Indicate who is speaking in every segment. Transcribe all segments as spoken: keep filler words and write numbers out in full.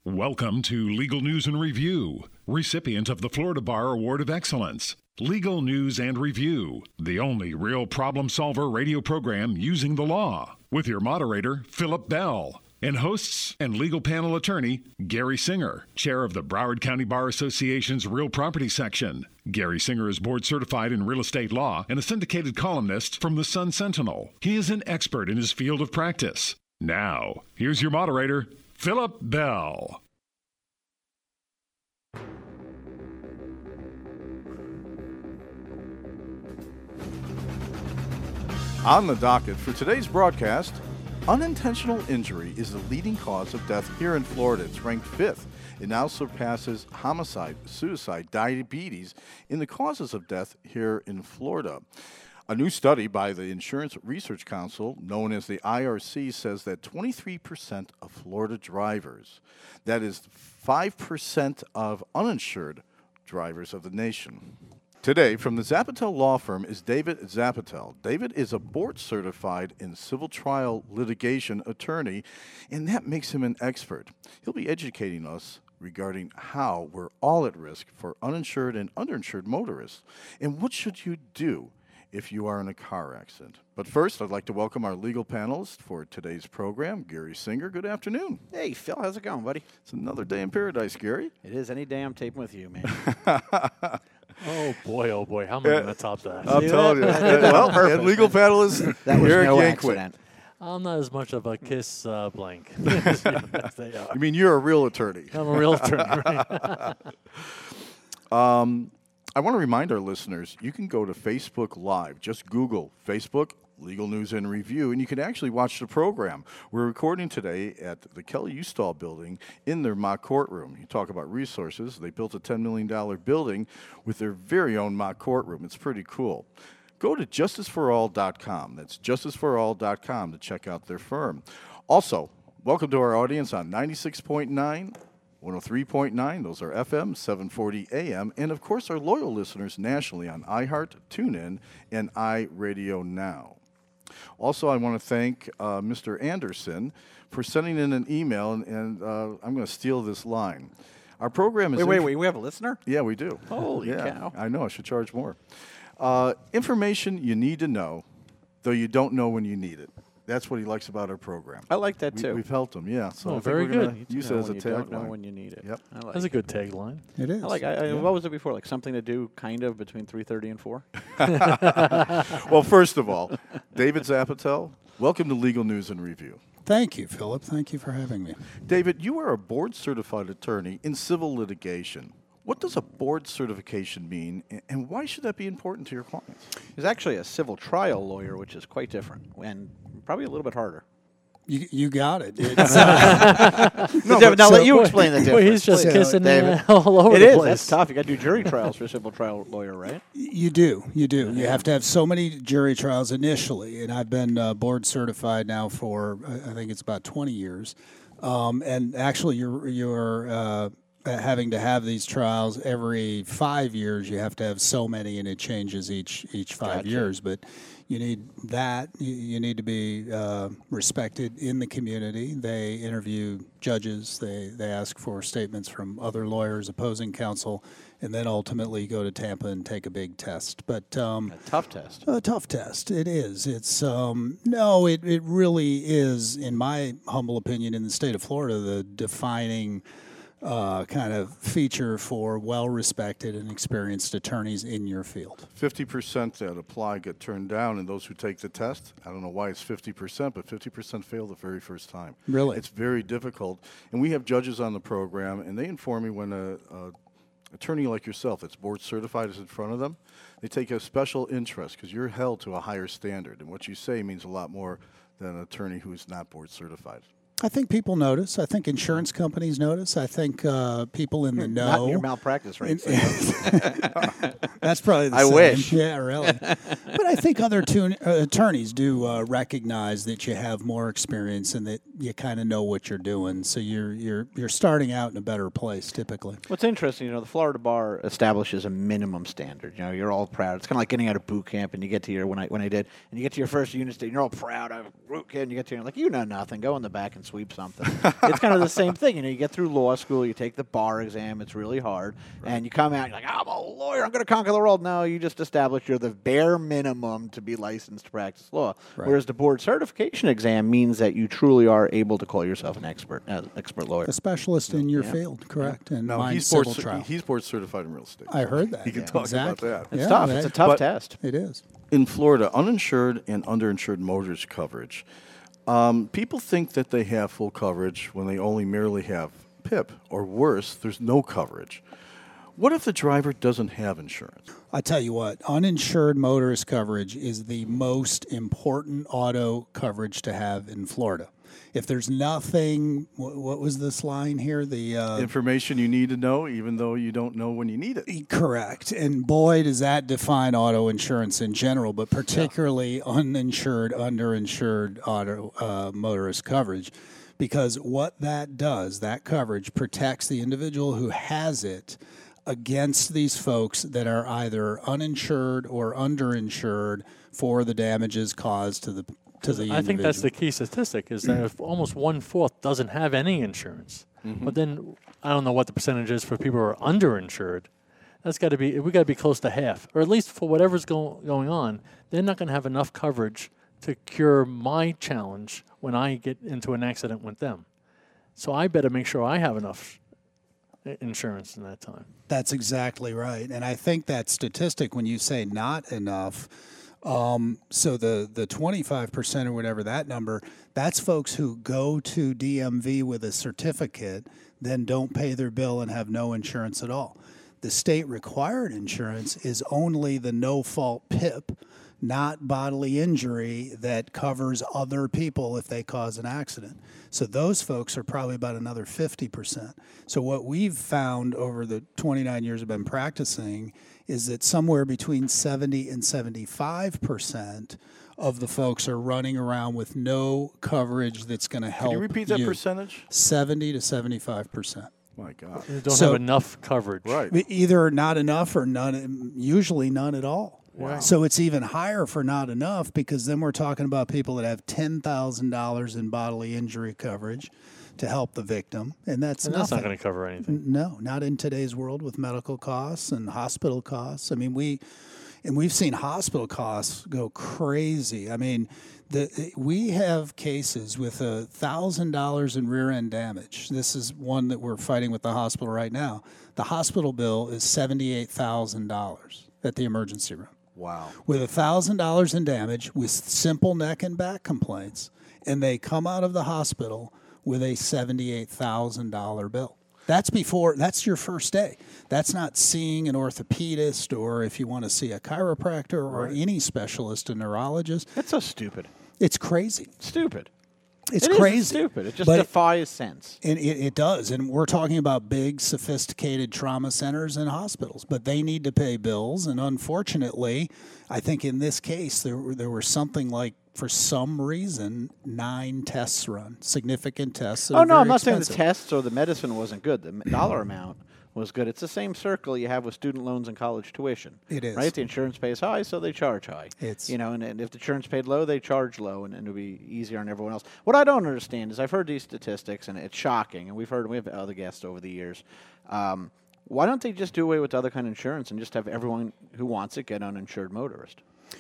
Speaker 1: Welcome to Legal News and Review, recipient of the Florida Bar Award of Excellence. Legal News and Review, the only real problem solver radio program using the law. With your moderator, Philip Bell, and hosts and legal panel attorney, Gary Singer, chair of the Broward County Bar Association's Real Property Section. Gary Singer is board certified in real estate law and a syndicated columnist from the Sun Sentinel. He is an expert in his field of practice. Now, here's your moderator, Philip Bell.
Speaker 2: On the docket for today's broadcast, unintentional injury is the leading cause of death here in Florida. It's ranked fifth. It now surpasses homicide, suicide, diabetes in the causes of death here in Florida. A new study by the Insurance Research Council, known as the I R C, says that twenty-three percent of Florida drivers, that is five percent of uninsured drivers of the nation. Today, from the Zapatel Law Firm is David Zapatel. David is a board-certified in civil trial litigation attorney, and that makes him an expert. He'll be educating us regarding how we're all at risk for uninsured and underinsured motorists, and what should you do if you are in a car accident. But first, I'd like to welcome our legal panelist for today's program, Gary Singer. Good afternoon.
Speaker 3: Hey, Phil, how's it going, buddy?
Speaker 2: It's another day in paradise, Gary.
Speaker 3: It is any day I'm taping with you, man.
Speaker 4: Oh, boy, oh, boy. How am I going to top that?
Speaker 2: I'm
Speaker 3: See
Speaker 2: telling you.
Speaker 3: that?
Speaker 2: Well, and legal panelist,
Speaker 3: That was
Speaker 2: Eric
Speaker 3: no
Speaker 2: Yankwit.
Speaker 3: accident.
Speaker 4: I'm not as much of a kiss uh, blank as they are.
Speaker 2: You mean you're a real attorney?
Speaker 4: I'm a real attorney, right?
Speaker 2: Um, I want to remind our listeners, you can go to Facebook Live. Just Google Facebook, Legal News and Review, and you can actually watch the program. We're recording today at the Kelly Ustall building in their mock courtroom. You talk about resources. They built a ten million dollars building with their very own mock courtroom. It's pretty cool. Go to justice for all dot com. That's justice for all dot com to check out their firm. Also, welcome to our audience on ninety-six point nine, one oh three point nine, those are F M, seven forty A M, and of course our loyal listeners nationally on iHeart, TuneIn, and iRadio Now. Also, I want to thank uh, Mister Anderson for sending in an email, and, and uh, I'm going to steal this line. Our program is...
Speaker 3: Wait, wait,
Speaker 2: inf-
Speaker 3: wait, we have a listener?
Speaker 2: Yeah, we do.
Speaker 3: Holy
Speaker 2: yeah,
Speaker 3: cow.
Speaker 2: I know, I should charge more. Uh, information you need to know, though you don't know when you need it. That's what he likes about our program.
Speaker 3: I like that,
Speaker 2: We,
Speaker 3: too.
Speaker 2: we've helped him, yeah. So
Speaker 4: Oh,
Speaker 2: I think
Speaker 4: very
Speaker 2: we're gonna
Speaker 4: good.
Speaker 2: Use
Speaker 3: know
Speaker 2: it as a
Speaker 3: when you don't know
Speaker 2: tagline.
Speaker 3: when you need it.
Speaker 2: Yep.
Speaker 3: I like
Speaker 4: That's a
Speaker 3: it.
Speaker 4: good tagline.
Speaker 5: It is.
Speaker 3: I like. I, I, What was it before? Like something to do, kind of, between three thirty and four.
Speaker 2: Well, first of all, David Zapatel, welcome to Legal News and Review.
Speaker 5: Thank you, Philip. Thank you for having me.
Speaker 2: David, you are a board-certified attorney in civil litigation. What does a board certification mean, a- and why should that be important to your clients?
Speaker 3: He's actually a civil trial lawyer, which is quite different and probably a little bit harder.
Speaker 5: You, you got it. It's, uh,
Speaker 3: No, David, now
Speaker 5: so-
Speaker 3: let you explain the difference.
Speaker 4: Boy, he's just
Speaker 3: please.
Speaker 4: kissing
Speaker 3: David.
Speaker 4: uh, all over
Speaker 3: It
Speaker 4: the
Speaker 3: is.
Speaker 4: place.
Speaker 3: That's tough. You got to do jury trials for a civil trial lawyer, right?
Speaker 5: you do. You do. You have to have so many jury trials initially, and I've been uh, board certified now for uh, I think it's about twenty years. Um, and actually, you're you're uh, having to have these trials every five years. You have to have so many, and it changes each each five
Speaker 3: Gotcha.
Speaker 5: years. But you need that. You, you need to be uh, respected in the community. They interview judges. They they ask for statements from other lawyers, opposing counsel, and then ultimately go to Tampa and take a big test. But um,
Speaker 3: A tough test.
Speaker 5: a tough test. It is. It's um, no. It it really is, in my humble opinion, in the state of Florida, the defining uh, kind of feature for well-respected and experienced attorneys in your field.
Speaker 2: fifty percent that apply get turned down, and those who take the test, I don't know why it's fifty percent, but fifty percent fail the very first time.
Speaker 5: Really?
Speaker 2: It's very difficult. And we have judges on the program, and they inform me when a, a attorney like yourself that's board certified is in front of them, they take a special interest because you're held to a higher standard, and what you say means a lot more than an attorney who is not board certified.
Speaker 5: I think people notice. I think insurance companies notice. I think uh, people in the know.
Speaker 3: Not in your malpractice rates.
Speaker 5: That's probably the
Speaker 3: I
Speaker 5: same.
Speaker 3: wish.
Speaker 5: Yeah, really. But I think other tun- uh, attorneys do uh, recognize that you have more experience and that you kind of know what you're doing. So you're you're you're starting out in a better place typically.
Speaker 3: What's interesting, you know, the Florida bar establishes a minimum standard. You know, you're all proud. It's kind of like getting out of boot camp, and you get to your when I when I did, and you get to your first unit state, and you're all proud of boot camp, and you get to your like you know nothing. Go in the back and sweep something. It's kind of the same thing. You know, you get through law school, you take the bar exam, it's really hard, right. and you come out, you're like, I'm a lawyer, I'm going to conquer the world. No, you just established you're the bare minimum to be licensed to practice law. Right. Whereas the board certification exam means that you truly are able to call yourself an expert, uh, expert lawyer.
Speaker 5: A specialist in your yeah. field, correct? And
Speaker 2: no, he's board, cer- he's board certified in real estate.
Speaker 5: I heard that.
Speaker 2: He can
Speaker 5: yeah,
Speaker 2: talk
Speaker 5: exactly.
Speaker 2: about that.
Speaker 3: It's
Speaker 5: yeah,
Speaker 3: tough. It's a tough
Speaker 2: but
Speaker 3: test.
Speaker 5: It is.
Speaker 2: In Florida, uninsured and underinsured motorist coverage, um, people think that they have full coverage when they only merely have P I P, or worse, there's no coverage. What if the driver doesn't have insurance?
Speaker 5: I tell you what, uninsured motorist coverage is the most important auto coverage to have in Florida. If there's nothing, what was this line here? The uh,
Speaker 2: information you need to know, even though you don't know when you need it.
Speaker 5: Correct. And boy, does that define auto insurance in general, but particularly yeah. uninsured, underinsured auto uh, motorist coverage. Because what that does, that coverage protects the individual who has it against these folks that are either uninsured or underinsured for the damages caused to the to the
Speaker 4: I think that's the key statistic, is that if almost one-fourth doesn't have any insurance, mm-hmm. but then I don't know what the percentage is for people who are underinsured. That's got to be, we got to be close to half, or at least for whatever's go, going on, they're not going to have enough coverage to cure my challenge when I get into an accident with them. So I better make sure I have enough insurance in that time.
Speaker 5: That's exactly right. And I think that statistic, when you say not enough, um, so the, the twenty-five percent or whatever that number, that's folks who go to D M V with a certificate, then don't pay their bill and have no insurance at all. The state required insurance is only the no-fault P I P, not bodily injury that covers other people if they cause an accident. So those folks are probably about another fifty percent. So what we've found over the twenty-nine years I've been practicing is that somewhere between seventy and seventy-five percent of the folks are running around with no coverage that's going to help you.
Speaker 2: Can you repeat that percentage?
Speaker 5: seventy to seventy-five percent.
Speaker 2: My God.
Speaker 4: You don't
Speaker 5: so,
Speaker 4: have enough coverage.
Speaker 2: Right.
Speaker 5: Either not enough or none, usually none at all.
Speaker 2: Wow.
Speaker 5: So it's even higher for not enough, because then we're talking about people that have ten thousand dollars in bodily injury coverage to help the victim, and that's
Speaker 4: and
Speaker 5: nothing.
Speaker 4: That's not going to cover anything.
Speaker 5: No, not in today's world with medical costs and hospital costs. I mean, we and we've seen hospital costs go crazy. I mean, the we have cases with a thousand dollars in rear end damage. This is one that we're fighting with the hospital right now. The hospital bill is seventy-eight thousand dollars at the emergency room.
Speaker 2: Wow.
Speaker 5: With one thousand dollars in damage, with simple neck and back complaints, and they come out of the hospital with a seventy-eight thousand dollars bill. That's before, that's your first day. That's not seeing an orthopedist, or if you want to see a chiropractor or right. any specialist, a neurologist.
Speaker 3: That's so stupid.
Speaker 5: It's crazy.
Speaker 3: Stupid.
Speaker 5: It's
Speaker 3: it
Speaker 5: crazy.
Speaker 3: Is stupid. It just
Speaker 5: but
Speaker 3: defies sense.
Speaker 5: And it, it does. And we're talking about big, sophisticated trauma centers and hospitals, but they need to pay bills. And unfortunately, I think in this case, there were, there were something like, for some reason, nine tests run, significant tests.
Speaker 3: Oh, no, I'm not
Speaker 5: expensive.
Speaker 3: saying the tests or the medicine wasn't good. The dollar amount was good. It's the same circle you have with student loans and college tuition.
Speaker 5: It is.
Speaker 3: Right? The insurance pays high, so they charge high.
Speaker 5: It's
Speaker 3: you know, and, and if the insurance paid low, they charge low, and, and it'll be easier on everyone else. What I don't understand is I've heard these statistics, and it's shocking, and we've heard, we have other guests over the years. Um, why don't they just do away with the other kind of insurance and just have everyone who wants it get uninsured motorist?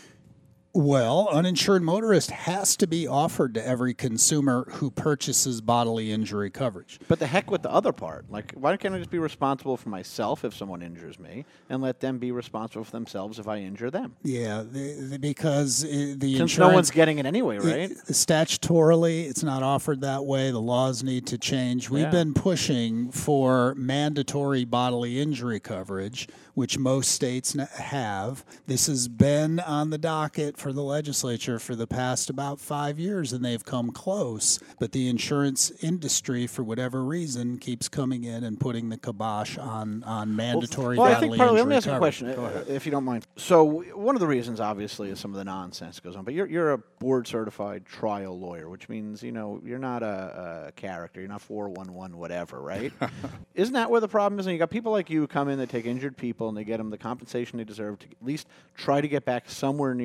Speaker 5: Well, uninsured motorist has to be offered to every consumer who purchases bodily injury coverage.
Speaker 3: But the heck with the other part. Like, why can't I just be responsible for myself if someone injures me, and let them be responsible for themselves if I injure them?
Speaker 5: Yeah, the, the, because it, the
Speaker 3: Since
Speaker 5: insurance...
Speaker 3: no one's getting it anyway, right?
Speaker 5: It, statutorily, it's not offered that way. The laws need to change. We've
Speaker 3: Yeah.
Speaker 5: been pushing for mandatory bodily injury coverage, which most states have. This has been on the docket for the legislature for the past about five years, and they've come close. But the insurance industry, for whatever reason, keeps coming in and putting the kibosh on, on mandatory
Speaker 3: well,
Speaker 5: bodily
Speaker 3: I think partly,
Speaker 5: injury
Speaker 3: let me ask you a
Speaker 5: coverage.
Speaker 3: question, uh, if you don't mind. So one of the reasons, obviously, is some of the nonsense goes on. But you're you're a board-certified trial lawyer, which means, you know, you're not a, a character. You're not four one one whatever, right? Isn't that where the problem is? And you got people like you who come in that take injured people, and they get them the compensation they deserve to at least try to get back somewhere near normal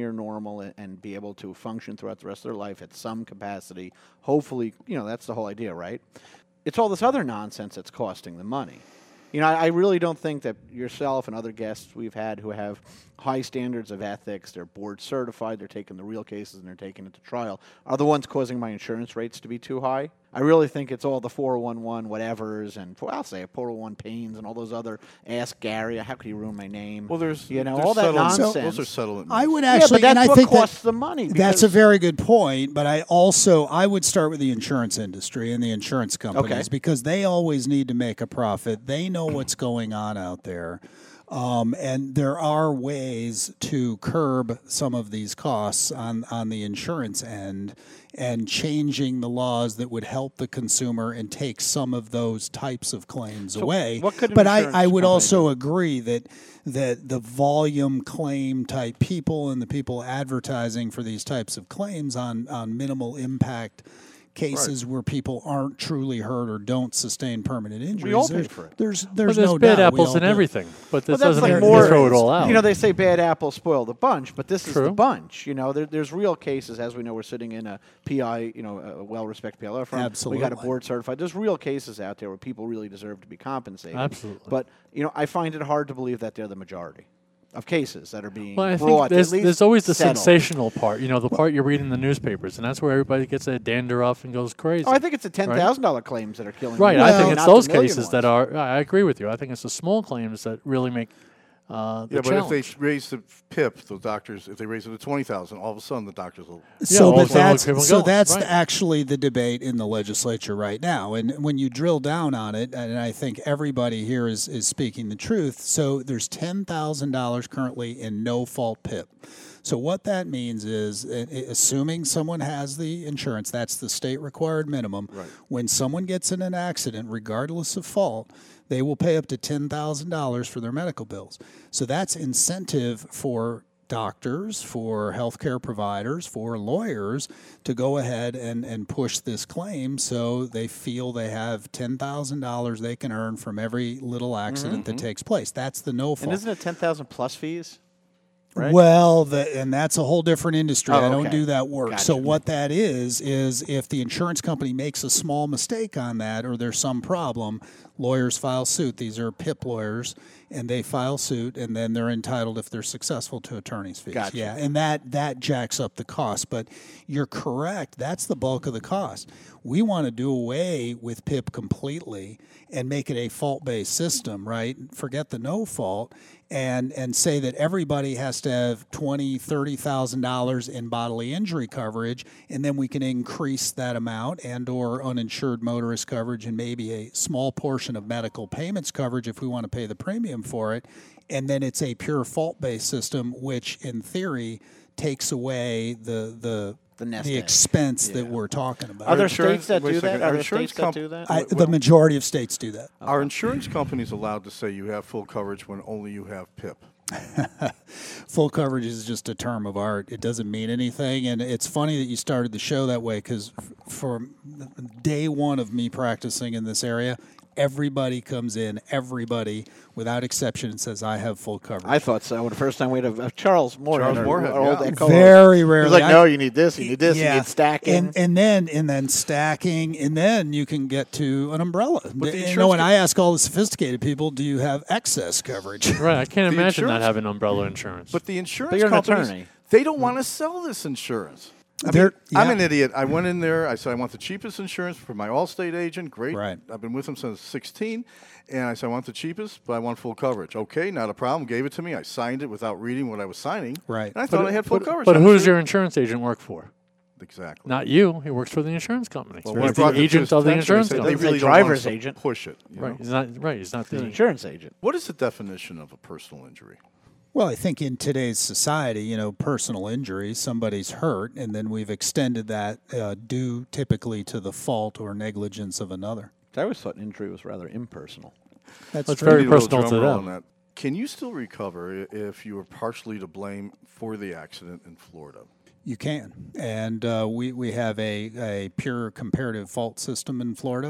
Speaker 3: normal and, and be able to function throughout the rest of their life at some capacity. Hopefully, you know, that's the whole idea, right? It's all this other nonsense that's costing the money. You know, I, I really don't think that yourself and other guests we've had who have high standards of ethics, they're board certified, they're taking the real cases and they're taking it to trial, are the ones causing my insurance rates to be too high. I really think it's all the four oh one one whatevers and, well, I'll say it, four oh one pains and all those other, Ask Gary, how could he ruin my name?
Speaker 2: Well, there's
Speaker 3: you know,
Speaker 2: there's
Speaker 3: all that
Speaker 2: settlement-
Speaker 3: nonsense.
Speaker 2: Those are settlement.
Speaker 5: I would
Speaker 3: yeah,
Speaker 5: actually,
Speaker 3: but that's
Speaker 5: and I
Speaker 3: what
Speaker 5: think
Speaker 3: costs
Speaker 5: that,
Speaker 3: the money.
Speaker 5: that's a
Speaker 3: because-
Speaker 5: very good point. But I also I would start with the insurance industry and the insurance companies
Speaker 3: Okay.
Speaker 5: because they always need to make a profit. They know what's going on out there. Um, and there are ways to curb some of these costs on, on the insurance end and changing the laws that would help the consumer and take some of those types of claims away.
Speaker 3: what could an
Speaker 5: but I,
Speaker 3: insurance
Speaker 5: I would
Speaker 3: company
Speaker 5: also
Speaker 3: do?
Speaker 5: agree that that the volume claim type people and the people advertising for these types of claims on, on minimal impact cases where people aren't truly hurt or don't sustain permanent injuries.
Speaker 3: all pay
Speaker 5: there's,
Speaker 3: for it.
Speaker 5: There's
Speaker 4: Well,
Speaker 5: there's,
Speaker 4: there's
Speaker 5: no
Speaker 4: bad
Speaker 5: doubt we
Speaker 4: apples
Speaker 5: all
Speaker 4: in
Speaker 5: do.
Speaker 4: everything, but
Speaker 3: Well,
Speaker 4: this
Speaker 3: that's
Speaker 4: doesn't
Speaker 3: like
Speaker 4: mean
Speaker 3: more,
Speaker 4: you throw it all out.
Speaker 3: You know, they say bad apples spoil the bunch, but this is the
Speaker 4: True.
Speaker 3: bunch. You know, there, there's real cases, as we know, we're sitting in a P I, you know, a well-respected P L F firm. We got a
Speaker 5: Absolutely.
Speaker 3: board certified. There's real cases out there where people really deserve to be compensated.
Speaker 4: Absolutely.
Speaker 3: But, you know, I find it hard to believe that they're the majority of cases that are being
Speaker 4: Well, I think
Speaker 3: brought.
Speaker 4: there's,
Speaker 3: at least
Speaker 4: there's always the
Speaker 3: settled.
Speaker 4: sensational part, you know, the part you read in the newspapers, and that's where everybody gets their dander off and goes crazy.
Speaker 3: Oh, I think it's the ten thousand dollars claims that are killing
Speaker 4: Right,
Speaker 3: me,
Speaker 4: I
Speaker 3: not
Speaker 4: think
Speaker 3: the
Speaker 4: it's those
Speaker 3: million
Speaker 4: cases that
Speaker 3: ones.
Speaker 4: are. I agree with you. I think it's the small claims that really make uh, the
Speaker 2: Yeah, but
Speaker 4: challenge.
Speaker 2: if they raise the P I P, the doctors, if they raise it to twenty thousand, all of a sudden the doctors will.
Speaker 5: So,
Speaker 4: all
Speaker 5: but
Speaker 4: of a sudden
Speaker 5: that's
Speaker 4: people
Speaker 5: so
Speaker 4: go,
Speaker 5: that's
Speaker 4: right.
Speaker 5: actually the debate in the legislature right now. And when you drill down on it, and I think everybody here is, is speaking the truth. So there's ten thousand dollars currently in no fault P I P. So what that means is, uh, assuming someone has the insurance, that's the state required minimum.
Speaker 2: Right.
Speaker 5: When someone gets in an accident, regardless of fault, they will pay up to ten thousand dollars for their medical bills. So that's incentive for doctors, for healthcare providers, for lawyers to go ahead and, and push this claim so they feel they have ten thousand dollars they can earn from every little accident that takes place. That's the no fault.
Speaker 3: And isn't it ten thousand plus fees? Right?
Speaker 5: Well, the, and that's a whole different industry.
Speaker 3: Oh,
Speaker 5: I don't
Speaker 3: okay.
Speaker 5: do that work. So
Speaker 3: Gotcha.
Speaker 5: what that is is if the insurance company makes a small mistake on that or there's some problem, lawyers file suit. These are P I P lawyers, and they file suit, and then they're entitled, if they're successful, to attorney's fees.
Speaker 3: Gotcha.
Speaker 5: Yeah, and that that jacks up the cost. But you're correct. That's the bulk of the cost. We want to do away with P I P completely and make it a fault-based system, right? Forget the no fault. And, and say that everybody has to have twenty, thirty thousand dollars in bodily injury coverage, and then we can increase that amount and or uninsured motorist coverage and maybe a small portion of medical payments coverage if we want to pay the premium for it. And then it's a pure fault-based system, which in theory takes away the the
Speaker 3: The nest
Speaker 5: the
Speaker 3: egg.
Speaker 5: expense that we're talking about.
Speaker 3: Are there
Speaker 2: insurance-
Speaker 3: states that
Speaker 2: wait a
Speaker 3: do
Speaker 2: second,
Speaker 3: that?
Speaker 2: our
Speaker 3: Are there
Speaker 2: insurance
Speaker 3: states that
Speaker 2: comp-
Speaker 3: do that?
Speaker 5: I, the majority of states do that.
Speaker 2: Are insurance companies allowed to say you have full coverage when only you have P I P?
Speaker 5: Full coverage is just a term of art. It doesn't mean anything. And it's funny that you started the show that way because f- for day one of me practicing in this area, everybody comes in, everybody, without exception, and says, I have full coverage.
Speaker 3: I thought so. The first time we had uh, Charles Moore,
Speaker 2: Charles
Speaker 3: our,
Speaker 2: Moorhead,
Speaker 3: our old
Speaker 2: yeah.
Speaker 3: echo.
Speaker 5: Very rarely.
Speaker 3: He's like,
Speaker 5: I-
Speaker 3: no, you need this, you need this, you need stacking.
Speaker 5: And, and then and then stacking, and then you can get to an umbrella.
Speaker 2: the
Speaker 5: you
Speaker 2: insurance
Speaker 5: know, when
Speaker 2: co-
Speaker 5: I ask all the sophisticated people, do you have excess coverage?
Speaker 4: Right, I can't
Speaker 2: The
Speaker 4: imagine not
Speaker 2: insurance-
Speaker 4: having umbrella insurance.
Speaker 2: But the insurance
Speaker 3: But you're an
Speaker 2: companies,
Speaker 3: attorney.
Speaker 2: they don't want to sell this insurance. I
Speaker 5: They're-
Speaker 2: mean, I'm
Speaker 5: yeah.
Speaker 2: an idiot. I went in there. I said I want the cheapest insurance for my Allstate agent. Great.
Speaker 5: Right.
Speaker 2: I've been with him since sixteen, and I said I want the cheapest, but I want full coverage. Okay, not a problem. Gave it to me. I signed it without reading what I was signing.
Speaker 5: Right.
Speaker 2: And I thought I had full
Speaker 4: but,
Speaker 2: coverage.
Speaker 4: But
Speaker 2: I'm
Speaker 4: who does
Speaker 2: sure-
Speaker 4: your insurance agent work for?
Speaker 2: Exactly.
Speaker 4: Not you. He works for the insurance company.
Speaker 2: Well,
Speaker 4: He's
Speaker 2: when I
Speaker 4: the
Speaker 2: brought it to
Speaker 4: agent
Speaker 2: his
Speaker 4: of the
Speaker 2: attention,
Speaker 4: insurance
Speaker 2: they said
Speaker 4: company.
Speaker 2: They really
Speaker 3: It's a
Speaker 2: don't want
Speaker 3: driver's
Speaker 2: us to
Speaker 3: agent.
Speaker 2: push it. you
Speaker 4: Right,
Speaker 2: know?
Speaker 4: he's not. Right, he's not
Speaker 3: He's an
Speaker 4: the.
Speaker 3: insurance agent.
Speaker 2: What is the definition of a personal injury?
Speaker 5: Well, I think in today's society, you know, personal injury, somebody's hurt, and then we've extended that uh, due typically to the fault or negligence of another.
Speaker 3: I always thought injury was rather impersonal.
Speaker 5: That's
Speaker 4: That's
Speaker 5: true.
Speaker 4: very
Speaker 2: Need a little
Speaker 4: personal to
Speaker 2: drum roll
Speaker 4: them.
Speaker 2: on that. Can you still recover i- if you were partially to blame for the accident in Florida?
Speaker 5: You can. And uh, we, we have a, a pure comparative fault system in Florida.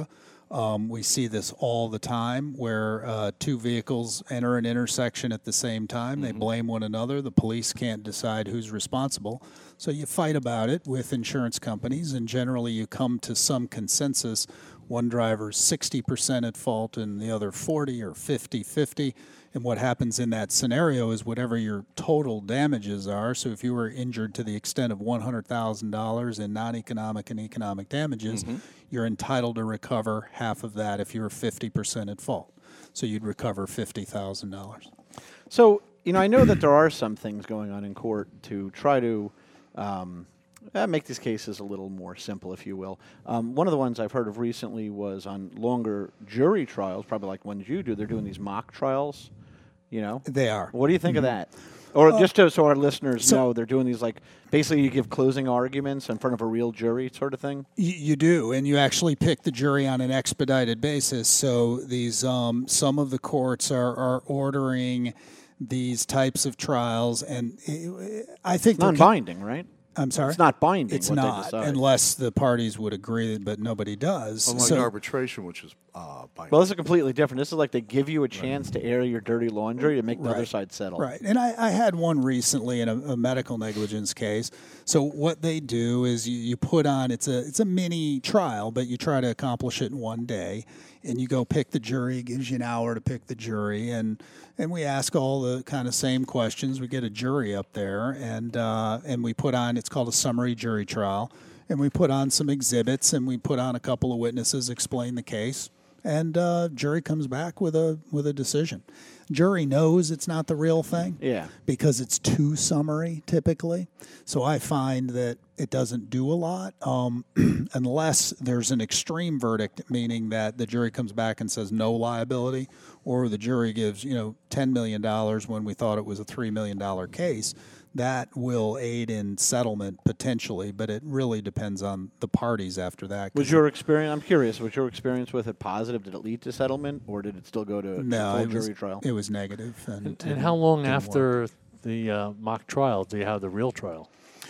Speaker 5: Um, we see this all the time where uh, two vehicles enter an intersection at the same time. Mm-hmm. They blame one another. The police can't decide who's responsible. So you fight about it with insurance companies, and generally you come to some consensus. One driver's sixty percent at fault and the other forty or fifty fifty. And what happens in that scenario is whatever your total damages are. So if you were injured to the extent of one hundred thousand dollars in non-economic and economic damages, mm-hmm. you're entitled to recover half of that if you were fifty percent at fault. So you'd recover fifty thousand dollars.
Speaker 3: So, you know, I know that there are some things going on in court to try to um, uh, make these cases a little more simple, if you will. Um, one of the ones I've heard of recently was on longer jury trials, probably like ones you do. They're doing these mock trials. You know?
Speaker 5: They are.
Speaker 3: What do you think
Speaker 5: mm-hmm.
Speaker 3: of that? Or uh, just to, so our listeners
Speaker 5: so
Speaker 3: know, they're doing these, like, basically you give closing arguments in front of a real jury sort of thing?
Speaker 5: You, you do, and you actually pick the jury on an expedited basis. So these, um, some of the courts are, are ordering these types of trials, and it, I think...
Speaker 3: It's non-binding, right?
Speaker 5: I'm sorry?
Speaker 3: It's not binding.
Speaker 5: It's
Speaker 3: what
Speaker 5: not,
Speaker 3: they decide.
Speaker 5: Unless the parties would agree, but nobody does.
Speaker 2: Unlike
Speaker 5: so,
Speaker 2: arbitration, which is uh, binding.
Speaker 3: Well, this is completely different. This is like they give you a chance to air your dirty laundry to make the
Speaker 5: right.
Speaker 3: other side settle.
Speaker 5: Right. And I, I had one recently in a, a medical negligence case. So what they do is you, you put on, it's a it's a mini trial, but you try to accomplish it in one day. And you go pick the jury. It gives you an hour to pick the jury. And and we ask all the kind of same questions. We get a jury up there, and uh, and we put on, it's called a summary jury trial. And we put on some exhibits, and we put on a couple of witnesses, explain the case. And uh, jury comes back with a with a decision. Jury knows it's not the real thing,
Speaker 3: yeah,
Speaker 5: because it's too summary typically. So I find that it doesn't do a lot um, unless there's an extreme verdict, meaning that the jury comes back and says no liability, or the jury gives you know ten million dollars when we thought it was a three million dollar case. That will aid in settlement potentially, but it really depends on the parties after that.
Speaker 3: Was your experience, I'm curious, was your experience with it positive? Did it lead to settlement, or did it still go to
Speaker 5: no,
Speaker 3: full
Speaker 5: it was,
Speaker 3: jury trial?
Speaker 5: It was negative. And,
Speaker 4: and, and how long after
Speaker 5: work.
Speaker 4: the uh, mock trial do you have the real trial?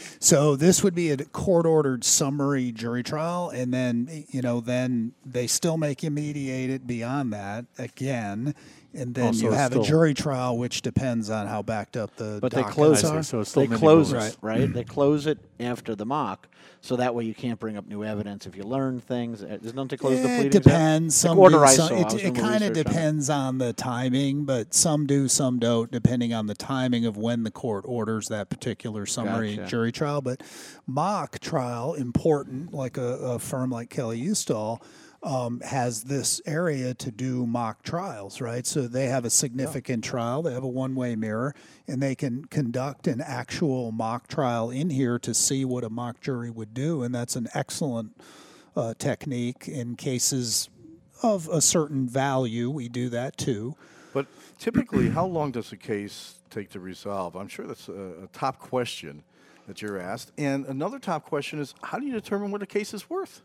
Speaker 5: So this would be a court-ordered summary jury trial, and then, you know, then they still make you mediate it beyond that again. And then
Speaker 4: Oh, so
Speaker 5: you
Speaker 4: it's
Speaker 5: have a
Speaker 4: still-
Speaker 5: jury trial, which depends on how backed up the
Speaker 3: But they
Speaker 5: dockets
Speaker 3: close
Speaker 4: I
Speaker 5: are.
Speaker 4: see. So it's still
Speaker 3: They
Speaker 4: mini
Speaker 3: close
Speaker 4: moves.
Speaker 3: it, right? They close it after the mock, so that way you can't bring up new evidence if you learn things. Uh, Don't they close the
Speaker 5: It
Speaker 3: pleadings?
Speaker 5: depends.
Speaker 3: Like
Speaker 5: Some
Speaker 3: order
Speaker 5: do,
Speaker 3: I
Speaker 5: some,
Speaker 3: saw. I
Speaker 5: it
Speaker 3: was
Speaker 5: it
Speaker 3: doing
Speaker 5: kind of
Speaker 3: research on it.
Speaker 5: depends on the timing, but some do, some don't, depending on the timing of when the court orders that particular summary
Speaker 3: Gotcha.
Speaker 5: jury trial. But mock trial, important, like a, a firm like Kelly Eustall, Um, has this area to do mock trials, right? So they have a significant yeah. trial. They have a one-way mirror, and they can conduct an actual mock trial in here to see what a mock jury would do, and that's an excellent uh, technique in cases of a certain value. We do that too.
Speaker 2: But typically, how long does a case take to resolve? I'm sure that's a, a top question that you're asked. And another top question is, how do you determine what a case is worth?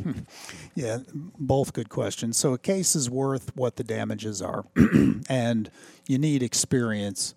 Speaker 5: Yeah, both good questions. So a case is worth what the damages are, and you need experience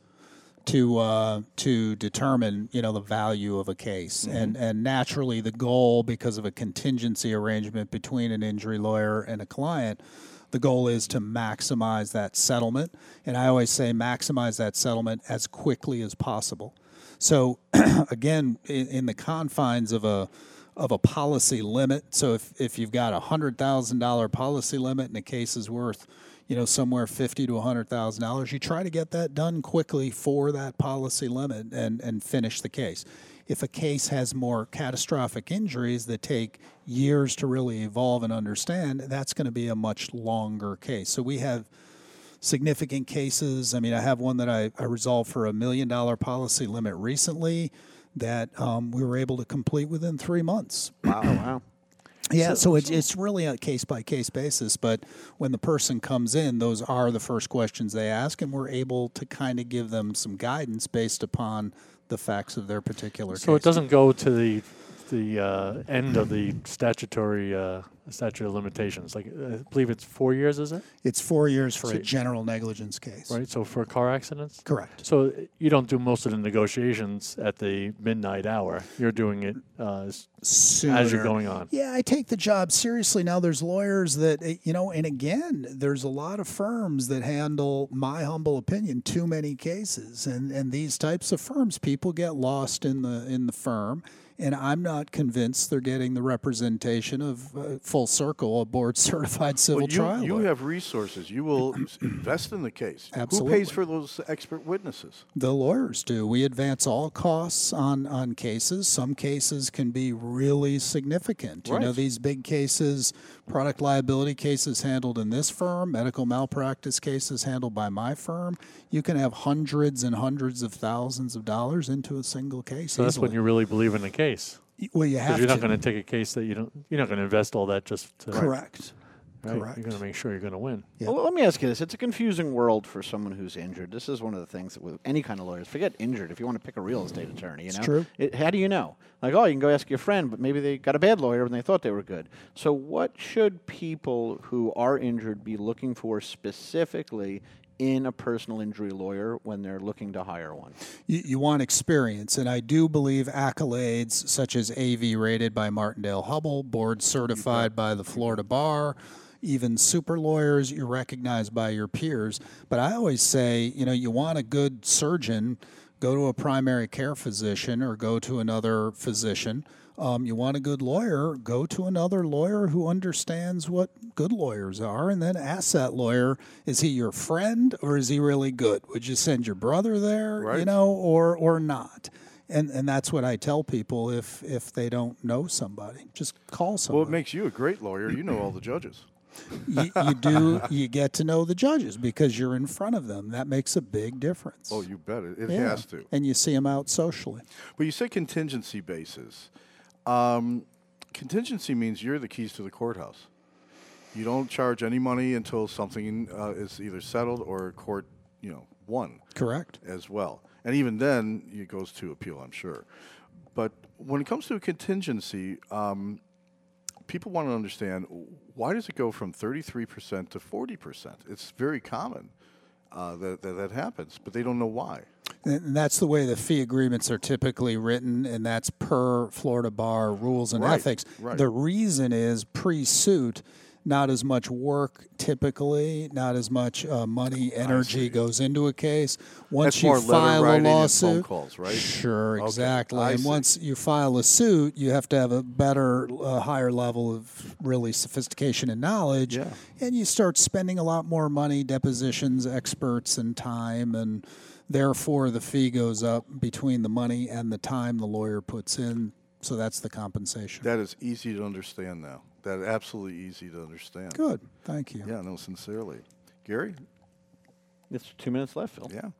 Speaker 5: to uh, to determine, you know, the value of a case. Mm-hmm. And and naturally, the goal, because of a contingency arrangement between an injury lawyer and a client, the goal is to maximize that settlement. And I always say maximize that settlement as quickly as possible. So again, in, in the confines of a of a policy limit, so if, if you've got a hundred thousand dollar policy limit and a case is worth, you know, somewhere fifty to a hundred thousand dollars, you try to get that done quickly for that policy limit and, and finish the case. If a case has more catastrophic injuries that take years to really evolve and understand, that's going to be a much longer case. So we have significant cases. I mean, I have one that I, I resolved for a million dollar policy limit recently that um, we were able to complete within three months.
Speaker 3: Wow, wow.
Speaker 5: Yeah, so, so it's, it's really a case-by-case basis, but when the person comes in, those are the first questions they ask, and we're able to kind of give them some guidance based upon the facts of their particular
Speaker 4: So
Speaker 5: case.
Speaker 4: it doesn't go to the the uh, end of the statutory uh, statute of limitations. Like I believe it's four years, is it?
Speaker 5: It's four years for
Speaker 4: So-
Speaker 5: a general negligence case.
Speaker 4: Right. So for car accidents.
Speaker 5: Correct.
Speaker 4: So you don't do most of the negotiations at the midnight hour. You're doing it uh, s- as you're
Speaker 5: Sooner.
Speaker 4: going on.
Speaker 5: Yeah, I take the job seriously. Now, there's lawyers that, eh, you know, and again, there's a lot of firms that handle, my humble opinion, too many cases. And, and these types of firms, people get lost in the in the firm. And I'm not convinced they're getting the representation of uh, full circle, a board certified civil
Speaker 2: Well, you,
Speaker 5: trial.
Speaker 2: you
Speaker 5: lawyer.
Speaker 2: have resources. You will s- invest in the case.
Speaker 5: Absolutely.
Speaker 2: Who pays for those expert witnesses?
Speaker 5: The lawyers do. We advance all costs on, on cases. Some cases can be really significant. You know,
Speaker 2: Right.
Speaker 5: these big cases, product liability cases handled in this firm, medical malpractice cases handled by my firm, you can have hundreds and hundreds of thousands of dollars into a single case.
Speaker 4: So that's when
Speaker 5: easily.
Speaker 4: you really believe in the case.
Speaker 5: Well, you have
Speaker 4: Because you're not
Speaker 5: to.
Speaker 4: going to take a case that you don't. You're not going to invest all that just to.
Speaker 5: Correct.
Speaker 4: Right?
Speaker 5: Correct.
Speaker 4: You're going to make sure you're going to win.
Speaker 5: Yeah.
Speaker 3: Well, let me ask you this. It's a confusing world for someone who's injured. This is one of the things that with any kind of lawyers, forget injured, if you want to pick a real estate attorney, you
Speaker 5: It's
Speaker 3: know?
Speaker 5: true.
Speaker 3: It, how do you know? Like, oh, you can go ask your friend, but maybe they got a bad lawyer and they thought they were good. So what should people who are injured be looking for specifically in a personal injury lawyer when they're looking to hire one?
Speaker 5: You, you want experience, and I do believe accolades such as A V rated by Martindale-Hubbell, board certified by the Florida Bar, even super lawyers, you're recognized by your peers. But I always say, you know, you want a good surgeon, go to a primary care physician or go to another physician. Um, you want a good lawyer, go to another lawyer who understands what good lawyers are, and then ask that lawyer, is he your friend or is he really good? Would you send your brother there, you
Speaker 2: Right.
Speaker 5: know, or or not? And and that's what I tell people if if they don't know somebody, just call
Speaker 2: Well,
Speaker 5: somebody.
Speaker 2: it makes you a great lawyer. You know all the judges.
Speaker 5: you, you do you get to know the judges because you're in front of them. That makes a big difference.
Speaker 2: Oh, you bet it. It
Speaker 5: Yeah.
Speaker 2: has to.
Speaker 5: And you see them out socially.
Speaker 2: But you say contingency basis. Um, contingency means you're the keys to the courthouse. You don't charge any money until something uh, is either settled or court, you know, won
Speaker 5: Correct.
Speaker 2: as well. And even then, it goes to appeal, I'm sure. But when it comes to a contingency, um, people want to understand, why does it go from thirty-three percent to forty percent? It's very common uh, that, that that happens, but they don't know why.
Speaker 5: And that's the way the fee agreements are typically written, and that's per Florida Bar rules and
Speaker 2: Right,
Speaker 5: ethics.
Speaker 2: right.
Speaker 5: The reason is pre-suit, not as much work typically, not as much uh, money, energy goes into a case. Once
Speaker 2: That's
Speaker 5: you
Speaker 2: more letter
Speaker 5: file a
Speaker 2: writing and phone
Speaker 5: lawsuit,
Speaker 2: calls, right?
Speaker 5: Sure,
Speaker 2: Okay,
Speaker 5: exactly.
Speaker 2: I
Speaker 5: and
Speaker 2: see.
Speaker 5: once you file a suit, you have to have a better, uh, higher level of really sophistication and knowledge.
Speaker 2: Yeah.
Speaker 5: And you start spending a lot more money, depositions, experts, and time, and therefore the fee goes up between the money and the time the lawyer puts in. So that's the compensation.
Speaker 2: That is easy to understand now. That is absolutely easy to understand.
Speaker 5: Good. Thank you.
Speaker 2: Yeah, no, sincerely. Gary?
Speaker 3: It's two minutes left, Phil.
Speaker 2: Yeah.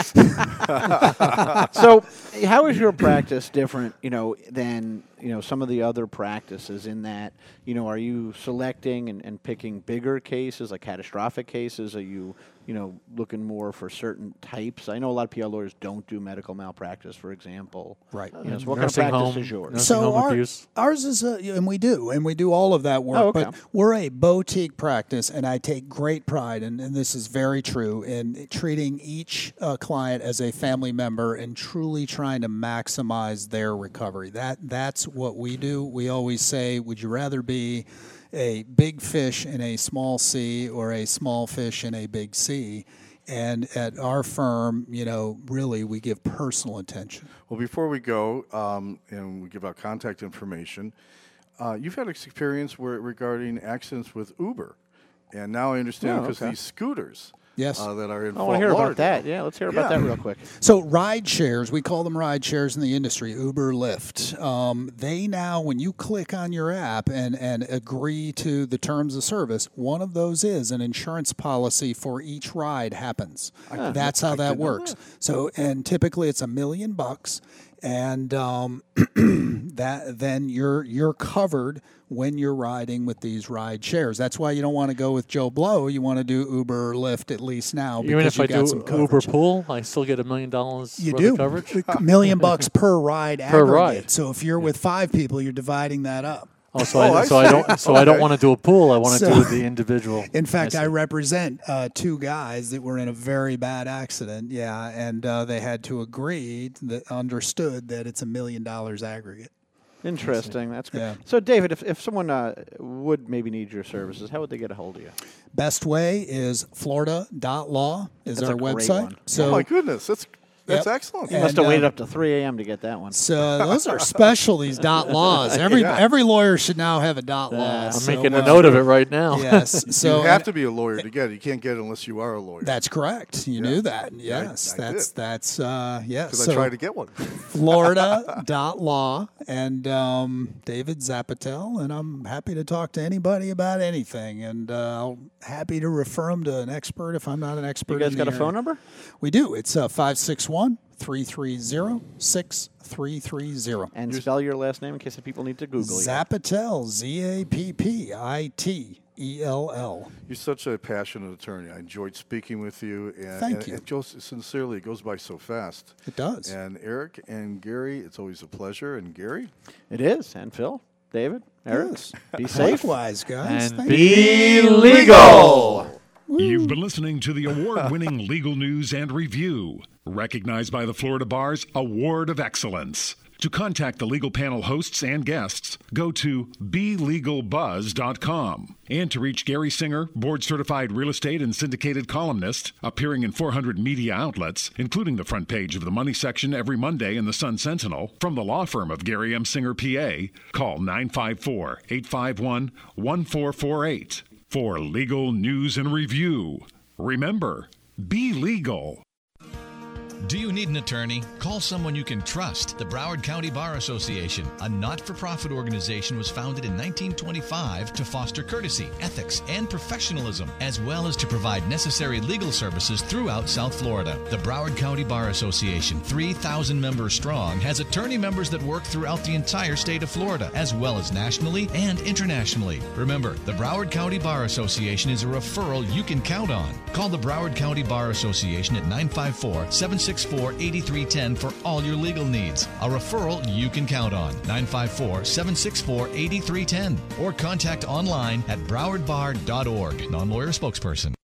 Speaker 3: So, how is your practice different, you know, than you know some of the other practices? In that, you know, are you selecting and, and picking bigger cases, like catastrophic cases? Are you, you know, looking more for certain types? I know a lot of P L lawyers don't do medical malpractice, for example.
Speaker 5: Right.
Speaker 3: You know, so what kind of
Speaker 4: Nursing
Speaker 3: practice
Speaker 4: home,
Speaker 3: is yours?
Speaker 4: nursing
Speaker 5: So
Speaker 4: home
Speaker 5: our-
Speaker 4: abuse.
Speaker 5: ours is, a, and we do, and we do all of that work.
Speaker 3: Oh, okay.
Speaker 5: But we're a boutique practice, and I take great pride, and, and this is very true, in treating each uh, client as a family member and truly trying to maximize their recovery. That that's what we do. We always say, would you rather be a big fish in a small sea or a small fish in a big sea? And at our firm, you know, really we give personal attention.
Speaker 2: Well, before we go um, and we give out contact information, uh, you've had experience where, regarding accidents with Uber. And now I understand
Speaker 3: Oh,
Speaker 2: because
Speaker 3: okay.
Speaker 2: these scooters
Speaker 5: Yes.
Speaker 2: uh, that are in
Speaker 3: I
Speaker 2: Fort
Speaker 3: want to hear about
Speaker 2: Lauderdale.
Speaker 3: that. Yeah, let's hear about
Speaker 2: Yeah.
Speaker 3: that real quick.
Speaker 5: So ride shares, we call them ride shares in the industry, Uber, Lyft. Um, they now, when you click on your app and, and agree to the terms of service, one of those is an insurance policy for each ride happens. That's how that works. So, and typically it's a million bucks. and um, that then you're you're covered when you're riding with these ride shares. That's why you don't want to go with Joe Blow. You want to do Uber or Lyft at least now.
Speaker 4: Even
Speaker 5: because
Speaker 4: if
Speaker 5: you
Speaker 4: I
Speaker 5: got
Speaker 4: do
Speaker 5: some
Speaker 4: Uber
Speaker 5: coverage.
Speaker 4: Pool, I still get a million dollars
Speaker 5: You
Speaker 4: worth
Speaker 5: do
Speaker 4: of coverage.
Speaker 5: a million bucks per ride
Speaker 4: Per
Speaker 5: aggregate.
Speaker 4: ride.
Speaker 5: So if you're with five people, you're dividing that up.
Speaker 4: Oh, so,
Speaker 2: Oh,
Speaker 4: I,
Speaker 2: I
Speaker 4: so I
Speaker 2: see.
Speaker 4: don't. So I don't
Speaker 2: Okay.
Speaker 4: want to do a pool. I want to
Speaker 5: So-
Speaker 4: do the individual.
Speaker 5: In fact, I
Speaker 4: see.
Speaker 5: represent uh, two guys that were in a very bad accident. Yeah, and uh, they had to agree that understood that it's a million dollars aggregate.
Speaker 3: Interesting. That's good.
Speaker 5: Yeah.
Speaker 3: So, David, if, if someone uh, would maybe need your services, how would they get a hold of you?
Speaker 5: Best way is florida dot law is
Speaker 3: That's
Speaker 5: our
Speaker 3: a great
Speaker 5: website.
Speaker 3: one.
Speaker 5: So
Speaker 2: oh my goodness, that's that's
Speaker 5: Yep.
Speaker 2: excellent.
Speaker 3: You must
Speaker 5: And,
Speaker 3: have waited
Speaker 5: uh,
Speaker 3: up to three a.m. to get that one.
Speaker 5: So those are specialties. Dot laws. Every
Speaker 2: Yeah.
Speaker 5: every lawyer should now have a dot law.
Speaker 4: I'm
Speaker 5: So,
Speaker 4: making
Speaker 5: uh,
Speaker 4: a note of it right now.
Speaker 5: Yes. So
Speaker 2: you have
Speaker 5: and-
Speaker 2: to be a lawyer to get it. You can't get it unless you are a lawyer.
Speaker 5: That's correct. You
Speaker 2: Yeah.
Speaker 5: knew that.
Speaker 2: Yeah, I-
Speaker 5: Yes.
Speaker 2: I
Speaker 5: that's
Speaker 2: did.
Speaker 5: that's uh yes.
Speaker 2: Because
Speaker 5: So
Speaker 2: I tried to get one.
Speaker 5: florida dot law and um, David Zapatel, and I'm happy to talk to anybody about anything, and uh, I'm happy to refer them to an expert if I'm not an expert.
Speaker 3: You guys
Speaker 5: in
Speaker 3: got
Speaker 5: the
Speaker 3: a phone
Speaker 5: area.
Speaker 3: number?
Speaker 5: We do. It's uh, five six one, three three zero, six three three zero.
Speaker 3: And spell your last name in case the people need to Google you.
Speaker 5: Zapatel, Z A P P I T E L L.
Speaker 2: You're such a passionate attorney. I enjoyed speaking with you. And,
Speaker 5: Thank
Speaker 2: and,
Speaker 5: you.
Speaker 2: And just sincerely, it goes by so fast.
Speaker 5: It does.
Speaker 2: And Eric and Gary, it's always a pleasure. And Gary,
Speaker 3: It is. And Phil, David, Eric,
Speaker 5: Yes.
Speaker 3: be safe.
Speaker 5: Likewise, guys.
Speaker 4: And
Speaker 5: Thank
Speaker 4: be
Speaker 5: you.
Speaker 4: legal.
Speaker 1: You've been listening to the award-winning Legal News and Review, recognized by the Florida Bar's Award of Excellence. To contact the legal panel hosts and guests, go to be legal buzz dot com. And to reach Gary Singer, board-certified real estate and syndicated columnist, appearing in four hundred media outlets, including the front page of the Money section every Monday in the Sun Sentinel, from the law firm of Gary M. Singer, P A, call nine five four, eight five one, one four four eight. For legal news and review, remember, be legal.
Speaker 6: Do you need an attorney? Call someone you can trust. The Broward County Bar Association, a not-for-profit organization, was founded in nineteen twenty-five to foster courtesy, ethics, and professionalism, as well as to provide necessary legal services throughout South Florida. The Broward County Bar Association, three thousand members strong, has attorney members that work throughout the entire state of Florida, as well as nationally and internationally. Remember, the Broward County Bar Association is a referral you can count on. Call the Broward County Bar Association at nine five four, seven six four, eight three one zero for all your legal needs. A referral you can count on. nine five four, seven six four, eight three one zero or contact online at broward bar dot org. Non-lawyer spokesperson.